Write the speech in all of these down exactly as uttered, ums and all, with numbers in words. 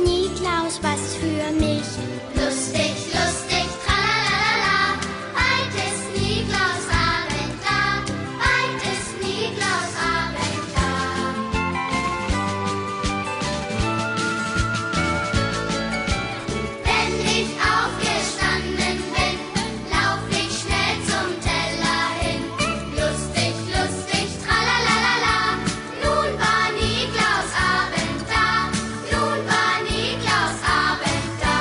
Niklaus was für mich. Lustig, lustig, tralalala, bald ist Niklausabend da, bald ist Niklausabend da. Wenn ich aufgestanden bin, lauf ich schnell zum Teller hin. Lustig, lustig, tralalala, nun war Niklausabend da, nun war Niklausabend da.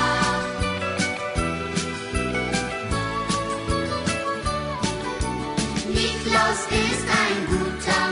Niklaus ist ein guter